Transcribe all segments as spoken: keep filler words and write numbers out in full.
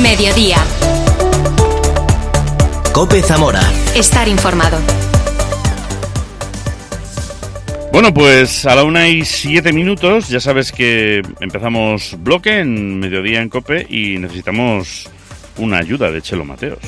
Mediodía. COPE Zamora. Estar informado. Bueno, pues a la una y siete minutos, ya sabes que empezamos bloque en Mediodía en COPE y necesitamos una ayuda de Chelo Mateos.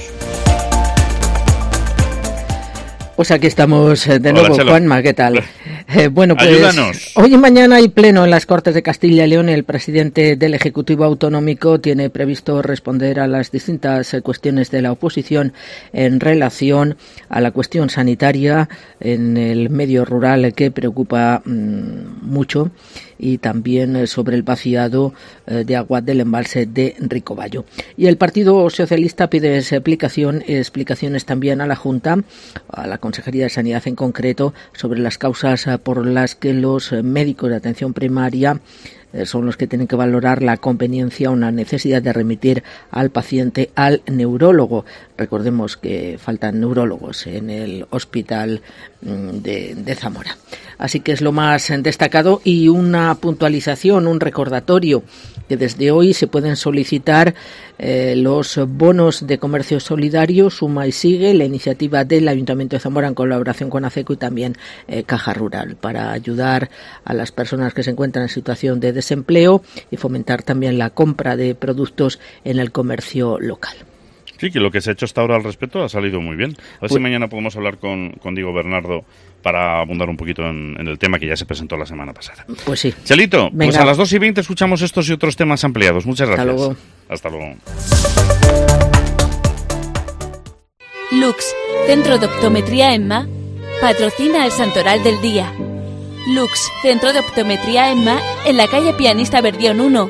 Pues aquí estamos de nuevo. Hola, Juanma, ¿qué tal? Eh, bueno, pues ayúdanos. Hoy y mañana hay pleno en las Cortes de Castilla y León. El presidente del Ejecutivo Autonómico tiene previsto responder a las distintas cuestiones de la oposición en relación a la cuestión sanitaria en el medio rural que preocupa mmm, mucho, y también sobre el vaciado eh, de agua del embalse de Ricoballo. Y el Partido Socialista pide explicación, explicaciones también a la Junta, a la Consejería de Sanidad en concreto, sobre las causas por las que los médicos de atención primaria eh, son los que tienen que valorar la conveniencia o la necesidad de remitir al paciente al neurólogo. Recordemos que faltan neurólogos en el hospital de, de Zamora. Así que es lo más destacado, y una puntualización, un recordatorio, que desde hoy se pueden solicitar eh, los bonos de comercio solidario Suma y Sigue, la iniciativa del Ayuntamiento de Zamora en colaboración con ACECO y también eh, Caja Rural, para ayudar a las personas que se encuentran en situación de desempleo y fomentar también la compra de productos en el comercio local. Sí, que lo que se ha hecho hasta ahora al respecto ha salido muy bien. A ver pues, si mañana podemos hablar con, con Diego Bernardo para abundar un poquito en, en el tema que ya se presentó la semana pasada. Pues sí. Chelito, Venga. Pues a las dos y veinte escuchamos estos y otros temas ampliados. Muchas gracias. Hasta luego. Hasta luego. Lux, Centro de Optometría EMMA, patrocina el Santoral del Día. Lux, Centro de Optometría EMMA, en la calle Pianista Verdión uno.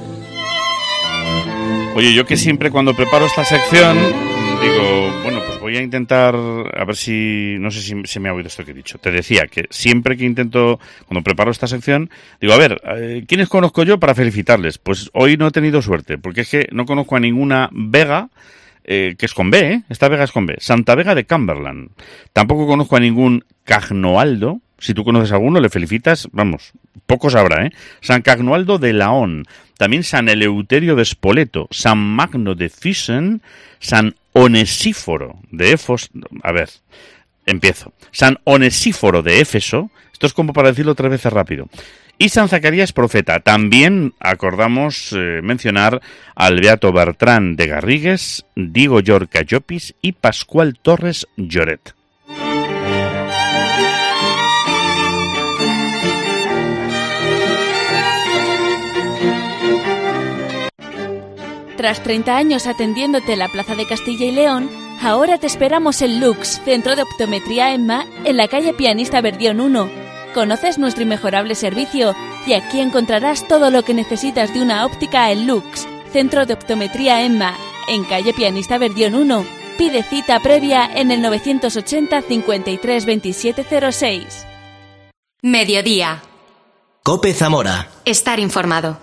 Oye, yo que siempre cuando preparo esta sección digo, bueno, pues voy a intentar, a ver si, no sé si se me ha oído esto que he dicho. Te decía que siempre que intento, cuando preparo esta sección, digo, a ver, eh, ¿quiénes conozco yo para felicitarles? Pues hoy no he tenido suerte, porque es que no conozco a ninguna Vega, eh, que es con B, ¿eh? Esta Vega es con B. Santa Vega de Cumberland. Tampoco conozco a ningún Cagnoaldo. Si tú conoces a alguno, le felicitas, vamos, pocos habrá, ¿eh? San Cagnoaldo de Laón, también San Eleuterio de Spoleto, San Magno de Thyssen, San Onesíforo de Éfos, a ver, empiezo, San Onesíforo de Éfeso, esto es como para decirlo tres veces rápido, y San Zacarías Profeta. También acordamos eh, mencionar al Beato Bertrán de Garrigues, Diego Llorca Llopis y Pascual Torres Lloret. Tras treinta años atendiéndote en la Plaza de Castilla y León, ahora te esperamos en Lux, Centro de Optometría EMMA, en la calle Pianista Verdión uno. Conoces nuestro inmejorable servicio y aquí encontrarás todo lo que necesitas de una óptica en Lux, Centro de Optometría EMMA, en calle Pianista Verdión uno. Pide cita previa en el novecientos ochenta cincuenta y tres veintisiete cero seis. Mediodía. COPE Zamora. Estar informado.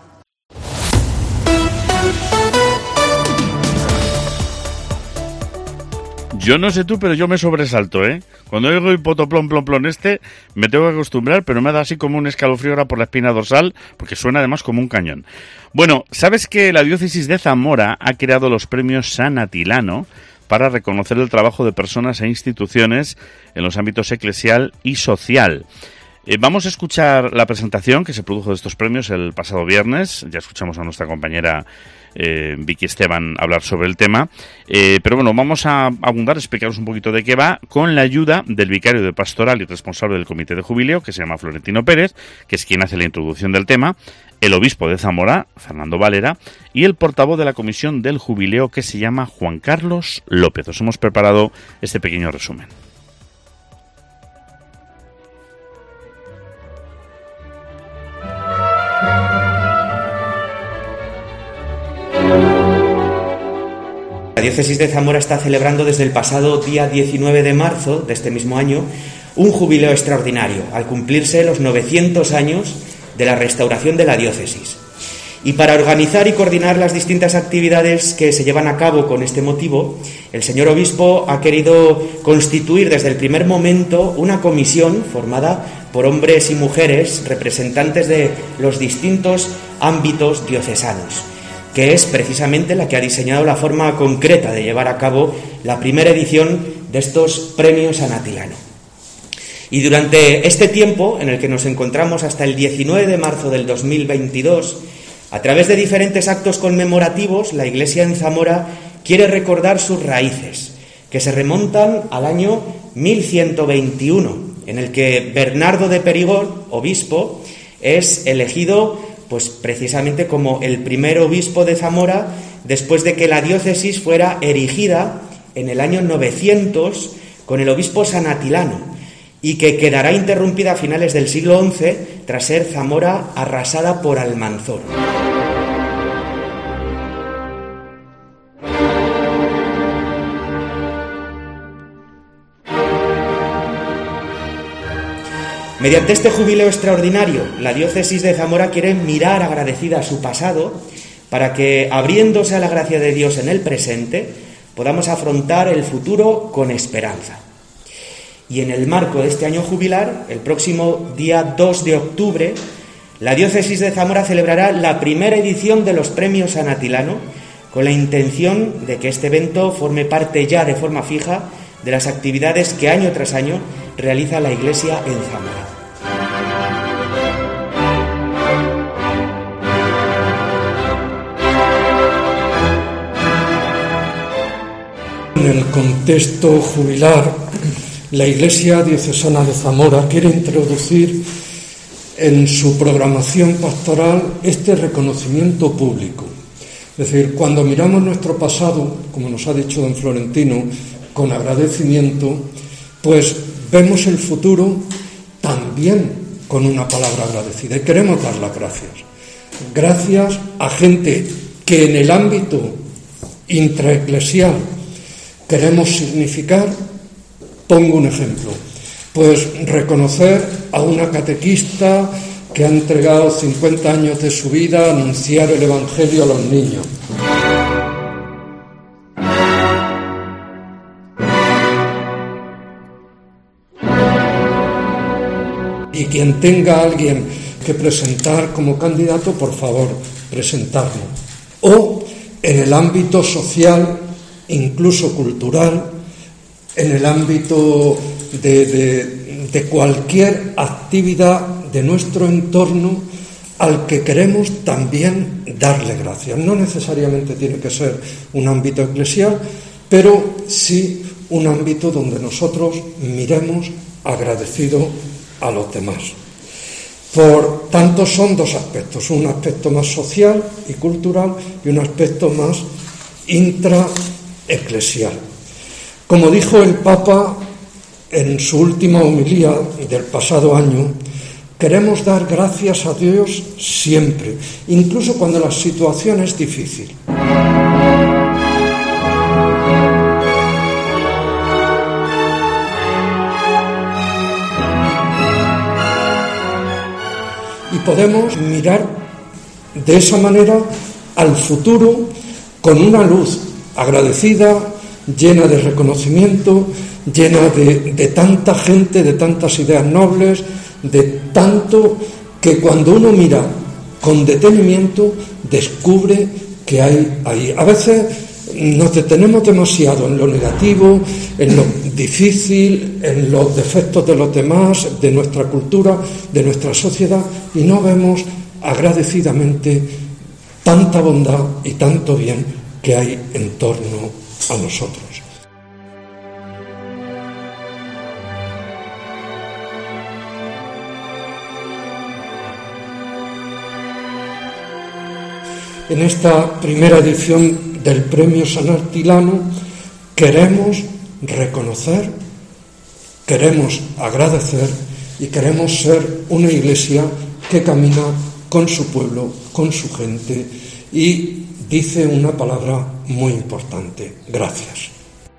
Yo no sé tú, pero yo me sobresalto, ¿eh? Cuando oigo el potoplón, plon, plon este, me tengo que acostumbrar, pero me da así como un escalofrío ahora por la espina dorsal, porque suena además como un cañón. Bueno, ¿sabes que la diócesis de Zamora ha creado los premios San Atilano para reconocer el trabajo de personas e instituciones en los ámbitos eclesial y social? Eh, vamos a escuchar la presentación que se produjo de estos premios el pasado viernes. Ya escuchamos a nuestra compañera eh, Vicky Esteban hablar sobre el tema. Eh, pero bueno, vamos a abundar, explicaros un poquito de qué va, con la ayuda del vicario de pastoral y responsable del comité de jubileo, que se llama Florentino Pérez, que es quien hace la introducción del tema, el obispo de Zamora, Fernando Valera, y el portavoz de la comisión del jubileo, que se llama Juan Carlos López. Os hemos preparado este pequeño resumen. La diócesis de Zamora está celebrando desde el pasado día diecinueve de marzo de este mismo año un jubileo extraordinario, al cumplirse los novecientos años de la restauración de la diócesis. Y para organizar y coordinar las distintas actividades que se llevan a cabo con este motivo, el señor obispo ha querido constituir desde el primer momento una comisión formada por hombres y mujeres representantes de los distintos ámbitos diocesanos, que es precisamente la que ha diseñado la forma concreta de llevar a cabo la primera edición de estos premios Ana Tilano. Y durante este tiempo, en el que nos encontramos hasta el diecinueve de marzo del dos mil veintidós, a través de diferentes actos conmemorativos, la Iglesia en Zamora quiere recordar sus raíces, que se remontan al año mil ciento veintiuno, en el que Bernardo de Perigord, obispo, es elegido pues precisamente como el primer obispo de Zamora, después de que la diócesis fuera erigida en el año novecientos con el obispo San Atilano, y que quedará interrumpida a finales del siglo once tras ser Zamora arrasada por Almanzor. Mediante este jubileo extraordinario, la diócesis de Zamora quiere mirar agradecida a su pasado para que, abriéndose a la gracia de Dios en el presente, podamos afrontar el futuro con esperanza. Y en el marco de este año jubilar, el próximo día dos de octubre, la diócesis de Zamora celebrará la primera edición de los premios Ana Tilano, con la intención de que este evento forme parte ya de forma fija de las actividades que año tras año realiza la Iglesia en Zamora. En el contexto jubilar, la Iglesia Diocesana de Zamora quiere introducir en su programación pastoral este reconocimiento público. Es decir, cuando miramos nuestro pasado, como nos ha dicho don Florentino, con agradecimiento, pues vemos el futuro también con una palabra agradecida. Y queremos dar las gracias. Gracias a gente que en el ámbito intraeclesial queremos significar. Pongo un ejemplo, pues reconocer a una catequista que ha entregado cincuenta años de su vida a anunciar el Evangelio a los niños. Y quien tenga a alguien que presentar como candidato, por favor, presentarlo. O en el ámbito social, incluso cultural, en el ámbito de, de, de cualquier actividad de nuestro entorno al que queremos también darle gracias. No necesariamente tiene que ser un ámbito eclesial, pero sí un ámbito donde nosotros miremos agradecido a los demás. Por tanto, son dos aspectos, un aspecto más social y cultural y un aspecto más intraeclesial. Como dijo el Papa en su última homilía del pasado año, queremos dar gracias a Dios siempre, incluso cuando la situación es difícil. Y podemos mirar de esa manera al futuro con una luz agradecida, llena de reconocimiento, llena de, de tanta gente, de tantas ideas nobles, de tanto que cuando uno mira con detenimiento descubre que hay ahí. A veces nos detenemos demasiado en lo negativo, en lo difícil, en los defectos de los demás, de nuestra cultura, de nuestra sociedad, y no vemos agradecidamente tanta bondad y tanto bien que hay en torno a nosotros. En esta primera edición del Premio San Atilano queremos reconocer, queremos agradecer y queremos ser una iglesia que camina con su pueblo, con su gente, y dice una palabra muy importante: gracias.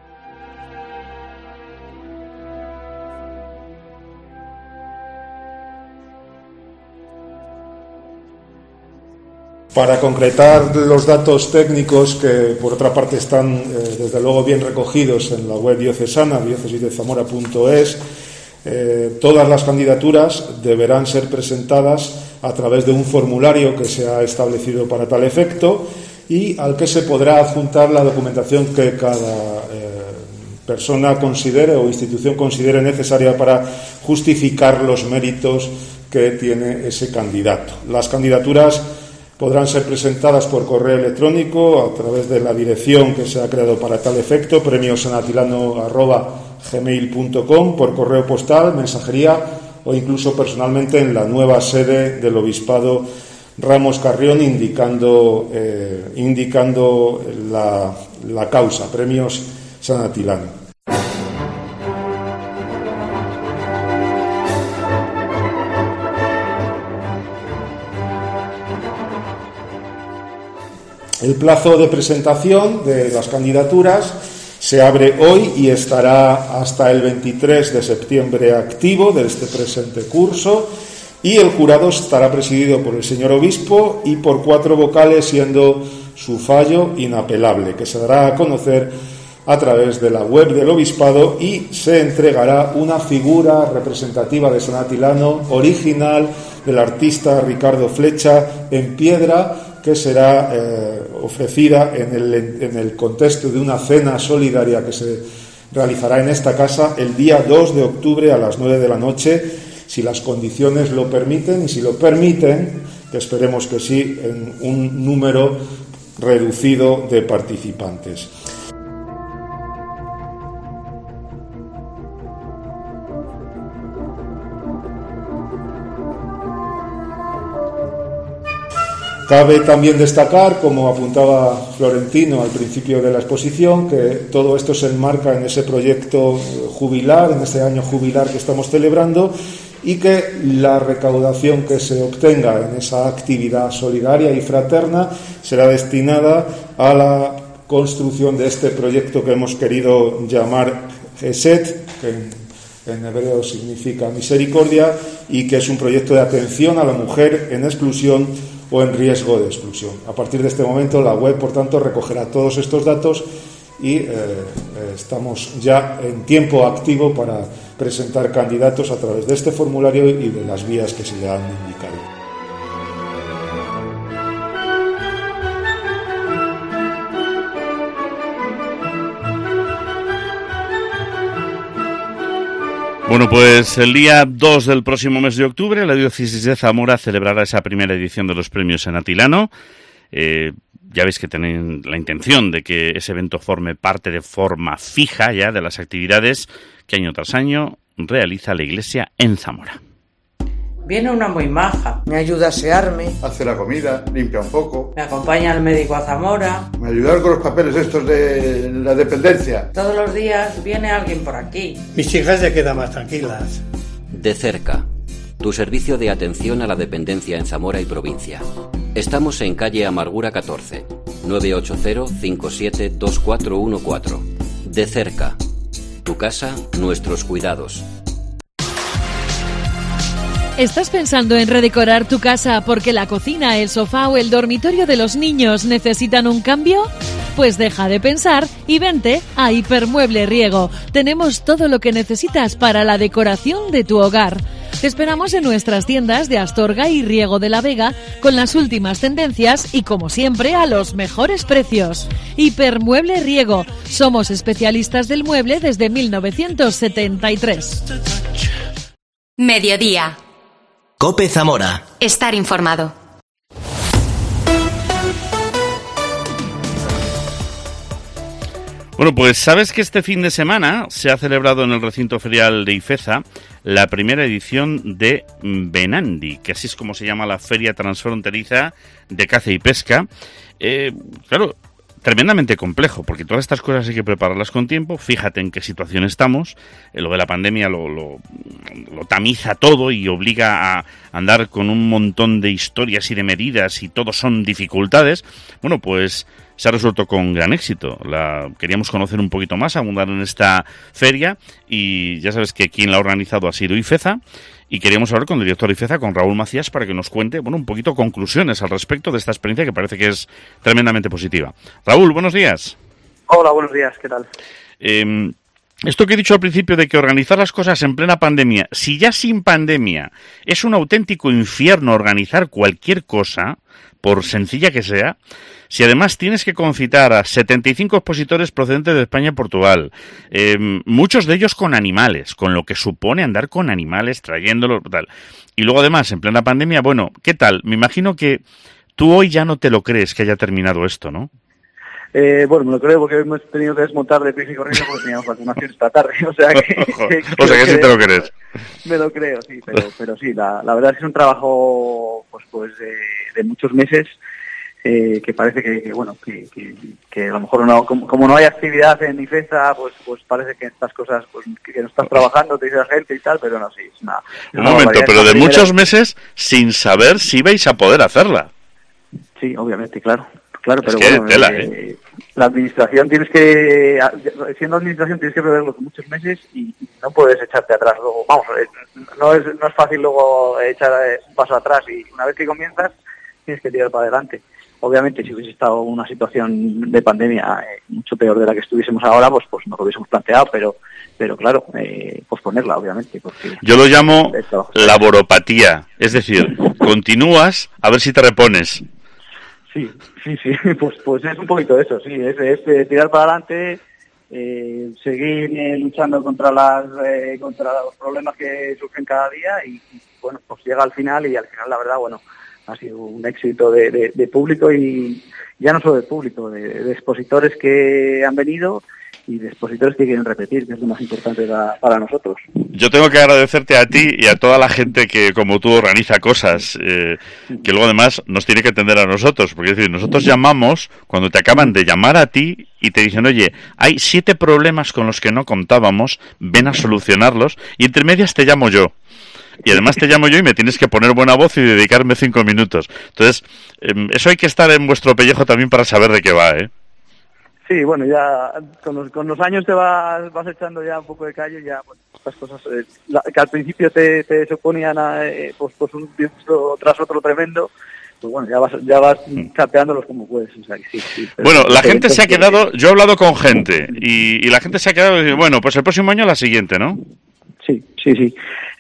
Para concretar los datos técnicos, que por otra parte están eh, desde luego bien recogidos en la web diocesana, diócesis de zamora punto es, eh, todas las candidaturas deberán ser presentadas a través de un formulario que se ha establecido para tal efecto, y al que se podrá adjuntar la documentación que cada eh, persona considere o institución considere necesaria para justificar los méritos que tiene ese candidato. Las candidaturas podrán ser presentadas por correo electrónico a través de la dirección que se ha creado para tal efecto, premiosanatilano arroba gmail punto com, por correo postal, mensajería o incluso personalmente en la nueva sede del Obispado Ramos Carrión, indicando, eh, indicando la, la causa, Premios Sanatilano. El plazo de presentación de las candidaturas se abre hoy y estará hasta el veintitrés de septiembre activo de este presente curso, y el jurado estará presidido por el señor obispo y por cuatro vocales, siendo su fallo inapelable, que se dará a conocer a través de la web del obispado, y se entregará una figura representativa de San Atilano original del artista Ricardo Flecha en piedra, que será eh, ofrecida en el, en el contexto de una cena solidaria que se realizará en esta casa el día dos de octubre a las nueve de la noche, si las condiciones lo permiten, y si lo permiten, que esperemos que sí, en un número reducido de participantes. Cabe también destacar, como apuntaba Florentino al principio de la exposición, que todo esto se enmarca en ese proyecto jubilar, en este año jubilar que estamos celebrando, y que la recaudación que se obtenga en esa actividad solidaria y fraterna será destinada a la construcción de este proyecto que hemos querido llamar Gesed, que en, en hebreo significa misericordia, y que es un proyecto de atención a la mujer en exclusión o en riesgo de exclusión. A partir de este momento, la web, por tanto, recogerá todos estos datos y eh, estamos ya en tiempo activo para presentar candidatos a través de este formulario y de las vías que se le han indicado. Bueno, pues el día dos del próximo mes de octubre, la diócesis de Zamora celebrará esa primera edición de los Premios Sanatilano. Eh, ya veis que tienen la intención de que ese evento forme parte de forma fija ya de las actividades que año tras año realiza la Iglesia en Zamora. Viene una muy maja, me ayuda a asearme, hace la comida, limpia un poco, me acompaña al médico a Zamora, me ayuda con los papeles estos de la dependencia. Todos los días viene alguien por aquí. Mis hijas se quedan más tranquilas. De cerca, tu servicio de atención a la dependencia en Zamora y provincia. Estamos en calle Amargura catorce, nueve ocho cero, cinco siete, dos cuatro uno cuatro. De cerca, tu casa, nuestros cuidados. ¿Estás pensando en redecorar tu casa porque la cocina, el sofá o el dormitorio de los niños necesitan un cambio? Pues deja de pensar y vente a Hipermueble Riego. Tenemos todo lo que necesitas para la decoración de tu hogar. Te esperamos en nuestras tiendas de Astorga y Riego de la Vega con las últimas tendencias y, como siempre, a los mejores precios. Hipermueble Riego. Somos especialistas del mueble desde mil novecientos setenta y tres. Mediodía. COPE Zamora. Estar informado. Bueno, pues sabes que este fin de semana se ha celebrado en el recinto ferial de Ifeza la primera edición de Benandi, que así es como se llama la feria transfronteriza de caza y pesca. Eh, claro, tremendamente complejo, porque todas estas cosas hay que prepararlas con tiempo. Fíjate en qué situación estamos. Eh, lo de la pandemia lo, lo, lo tamiza todo y obliga a andar con un montón de historias y de medidas, y todo son dificultades. Bueno, pues se ha resuelto con gran éxito. La queríamos conocer un poquito más, abundar en esta feria, y ya sabes que quien la ha organizado ha sido Ifeza, y queríamos hablar con el director de Ifeza, con Raúl Macías, para que nos cuente, bueno, un poquito conclusiones al respecto de esta experiencia que parece que es tremendamente positiva. Raúl, buenos días. Hola, buenos días, ¿qué tal? Eh, esto que he dicho al principio de que organizar las cosas en plena pandemia, si ya sin pandemia es un auténtico infierno organizar cualquier cosa, por sencilla que sea, si además tienes que concitar a setenta y cinco expositores procedentes de España y Portugal, eh, muchos de ellos con animales, con lo que supone andar con animales, trayéndolos, tal, y luego además en plena pandemia, bueno, ¿qué tal? Me imagino que tú hoy ya no te lo crees que haya terminado esto, ¿no? Eh, bueno, me lo creo porque hemos tenido que desmontar de prisa y corriendo porque teníamos vacunación esta tarde, o sea que... que o sea que, que sí te lo crees. Me lo creo, sí, pero, pero sí, la, la verdad es que es un trabajo pues pues de, de muchos meses, eh, que parece que, que bueno, que, que, que a lo mejor no, como, como no hay actividad en IFESA, pues pues parece que estas cosas, pues que no estás trabajando, te dice la gente y tal, pero no, sí, es una... Un una momento, pero de primera... muchos meses sin saber si vais a poder hacerla. Sí, obviamente, claro. Claro, es pero que bueno, tela, eh, ¿eh? La administración tienes que, siendo administración tienes que preverlo con muchos meses y no puedes echarte atrás luego. Vamos, no es no es fácil luego echar un paso atrás y una vez que comienzas tienes que tirar para adelante. Obviamente, si hubiese estado una situación de pandemia eh, mucho peor de la que estuviésemos ahora, pues pues nos lo hubiésemos planteado, pero pero claro, eh, posponerla, obviamente. Porque yo lo llamo laboropatía, es decir, continúas a ver si te repones. Sí, sí, sí, pues pues es un poquito eso, sí, es, es, es tirar para adelante, eh, seguir eh, luchando contra las eh, contra los problemas que surgen cada día y, y bueno, pues llega al final y al final la verdad, bueno, ha sido un éxito de, de, de público y ya no solo de público, de, de expositores que han venido y de expositores que quieren repetir, que es lo más importante para, para nosotros. Yo tengo que agradecerte a ti y a toda la gente que, como tú, organiza cosas, eh, que luego además nos tiene que atender a nosotros, porque es decir, nosotros llamamos cuando te acaban de llamar a ti y te dicen, oye, hay siete problemas con los que no contábamos, ven a solucionarlos, y entre medias te llamo yo. Y además te llamo yo y me tienes que poner buena voz y dedicarme cinco minutos. Entonces, eh, eso hay que estar en vuestro pellejo también para saber de qué va, ¿eh? Sí, bueno, ya con los, con los años te vas, vas echando ya un poco de callo, ya, bueno, estas cosas eh, la, que al principio te, te suponían a, eh, pues, pues un tiempo tras otro tremendo, pues bueno, ya vas, ya vas capeándolos como puedes. O sea, sí, sí, bueno, la gente se ha quedado, yo he hablado con gente y, y la gente se ha quedado, bueno, pues el próximo año la siguiente, ¿no? Sí, sí, sí.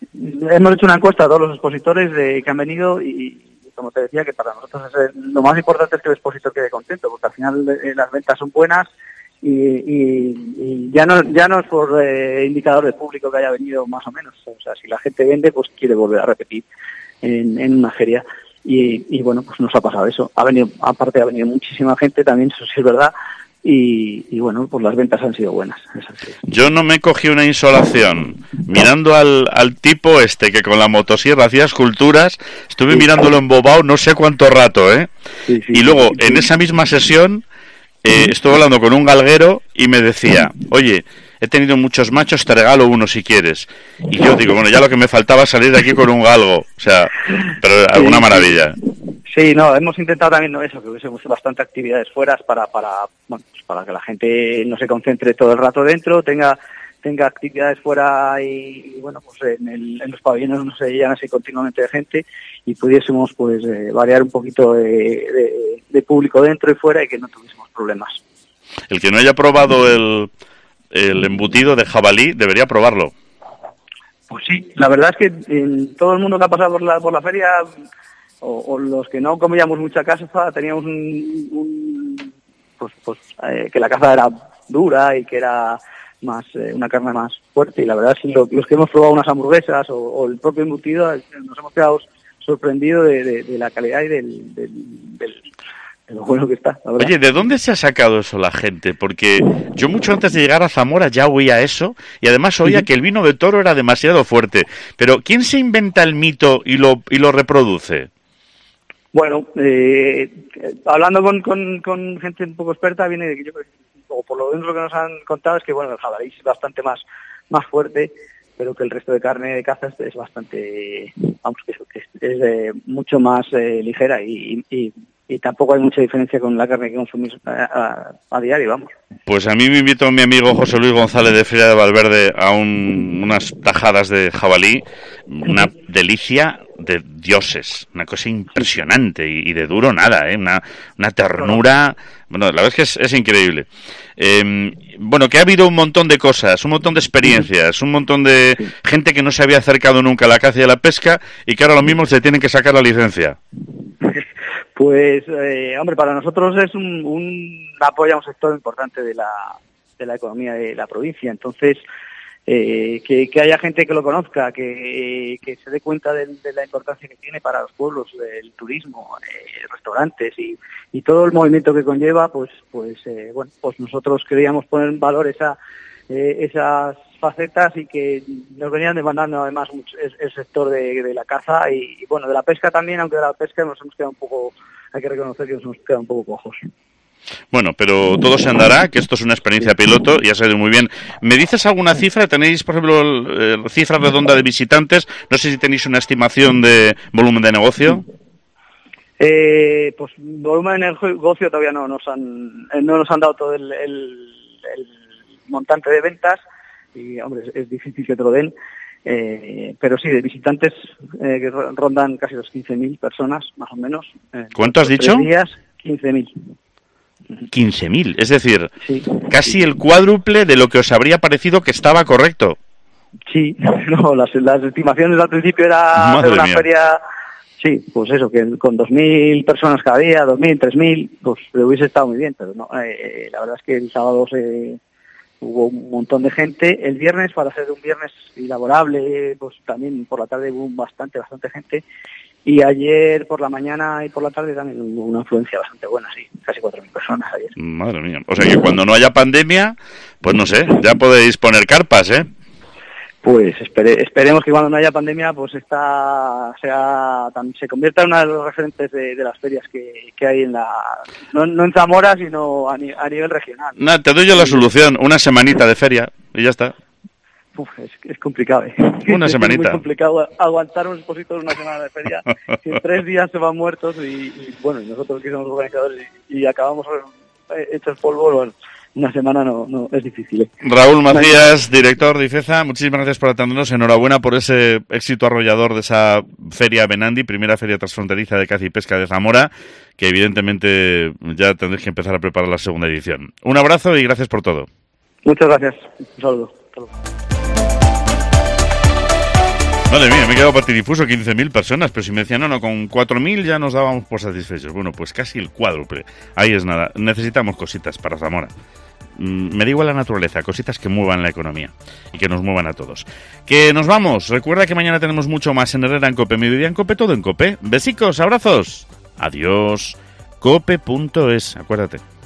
Hemos hecho una encuesta a todos los expositores de, que han venido y, como te decía, que para nosotros es el, lo más importante es que el expositor quede contento, porque al final eh, las ventas son buenas y, y, y ya no ya no es por eh, indicador de público que haya venido más o menos. O sea, si la gente vende, pues quiere volver a repetir en, en una feria. Y, y bueno, pues nos ha pasado eso. Ha venido, aparte ha venido muchísima gente, también eso sí es verdad. Y, y bueno, pues las ventas han sido buenas. Yo no me cogí una insolación mirando al, al tipo este que con la motosierra hacía esculturas, estuve sí, mirándolo embobado no sé cuánto rato, ¿eh? Sí, sí, y luego sí, sí. en esa misma sesión eh, estuve hablando con un galguero y me decía, oye, he tenido muchos machos, te regalo uno si quieres. Y yo digo, bueno, ya lo que me faltaba es salir de aquí con un galgo, o sea, pero alguna maravilla. Sí, no, hemos intentado también no eso, que hubiésemos bastante actividades fuera para para bueno, pues para que la gente no se concentre todo el rato dentro, tenga tenga actividades fuera y, y bueno, pues en, el, en los pabellones no se llenan así continuamente de gente y pudiésemos pues eh, variar un poquito de, de, de público dentro y fuera y que no tuviésemos problemas. El que no haya probado el, el embutido de jabalí debería probarlo. Pues sí, la verdad es que en todo el mundo que ha pasado por la por la feria O, o los que no comíamos mucha caza, teníamos un, un pues, pues eh, que la caza era dura y que era más eh, una carne más fuerte y la verdad es que lo, los que hemos probado unas hamburguesas o, o el propio embutido nos hemos quedado sorprendidos de, de, de la calidad y del, del, del de lo bueno que está, la verdad. Oye, ¿de dónde se ha sacado eso la gente? Porque yo mucho antes de llegar a Zamora ya oía eso y además oía que el vino de toro era demasiado fuerte. Pero ¿quién se inventa el mito y lo y lo reproduce? Bueno, eh, hablando con, con, con gente un poco experta, viene de que yo, o por lo menos lo que nos han contado es que bueno, el jabalí es bastante más más fuerte, pero que el resto de carne de caza es, es bastante, vamos, que es, es eh, mucho más eh, ligera y, y, y tampoco hay mucha diferencia con la carne que consumís a, a, a diario, vamos. Pues a mí me invitó mi amigo José Luis González de Feria de Valverde a un, unas tajadas de jabalí, una delicia de dioses, una cosa impresionante y, y de duro nada, ¿eh? Una, una ternura, bueno, la verdad es que es, es increíble. Eh, bueno, que ha habido un montón de cosas, un montón de experiencias, un montón de gente que no se había acercado nunca a la caza y a la pesca y que ahora lo mismo se tienen que sacar la licencia. Pues, eh, hombre, para nosotros es un, un apoyo a un sector importante de la, de la economía de la provincia, entonces Eh, que, que haya gente que lo conozca, que, que se dé cuenta de, de la importancia que tiene para los pueblos el turismo, eh, restaurantes y, y todo el movimiento que conlleva, pues pues eh, bueno, pues nosotros queríamos poner en valor esa eh, esas facetas y que nos venían demandando además mucho el, el sector de, de la caza y, y bueno, de la pesca también, aunque de la pesca nos hemos quedado un poco, hay que reconocer que nos hemos quedado un poco cojos. Bueno, pero todo se andará, que esto es una experiencia piloto y ha salido muy bien. ¿Me dices alguna cifra? ¿Tenéis, por ejemplo, eh, cifra redonda de visitantes? No sé si tenéis una estimación de volumen de negocio. Eh, pues volumen de negocio todavía no nos han no nos han dado todo el, el, el montante de ventas y, hombre, es, es difícil que te lo den. Eh, pero sí, de visitantes eh, que rondan casi los quince mil personas, más o menos. Eh, ¿Cuánto has dicho? días, quince mil. quince mil, es decir, sí, casi sí. el cuádruple de lo que os habría parecido que estaba correcto. Sí, no, las, las estimaciones al principio era hacer una mía. feria, sí, pues eso, que con dos mil personas cada día, dos mil, tres mil, pues hubiese estado muy bien, pero no, eh, la verdad es que el sábado se hubo un montón de gente, el viernes, para ser un viernes laborable, pues también por la tarde hubo bastante, bastante gente, y ayer por la mañana y por la tarde también hubo una afluencia bastante buena, sí, casi cuatro mil personas ayer. Madre mía, o sea que cuando no haya pandemia, pues no sé, ya podéis poner carpas, ¿eh? Pues espere, esperemos que cuando no haya pandemia, pues esta sea se convierta en uno de los referentes de, de las ferias que, que hay en la... No, no en Zamora, sino a, ni, a nivel regional. No, te doy yo la solución, una semanita de feria y ya está. Uf, es, es complicado, ¿eh? Una es semanita. Es muy complicado aguantar un expositor una semana de feria, que en tres días se van muertos y, y bueno, y nosotros que somos organizadores y, y acabamos hechos polvo, bueno, una semana no, no es difícil, ¿eh? Raúl Macías, director de IFEZA, muchísimas gracias por atendernos, enhorabuena por ese éxito arrollador de esa feria Benandi, primera feria transfronteriza de caza y pesca de Zamora, que evidentemente ya tendréis que empezar a preparar la segunda edición. Un abrazo y gracias por todo. Muchas gracias, un saludo. Un saludo. Madre mía, me he quedado patidifuso, quince mil personas, pero si me decían, no, no, con cuatro mil ya nos dábamos por satisfechos. Bueno, pues casi el cuádruple. Ahí es nada. Necesitamos cositas para Zamora. Mm, me da igual la naturaleza, cositas que muevan la economía y que nos muevan a todos. Que nos vamos. Recuerda que mañana tenemos mucho más en Herrera en COPE, Mediodía en COPE, todo en COPE. Besicos, abrazos. Adiós. cope punto es, acuérdate.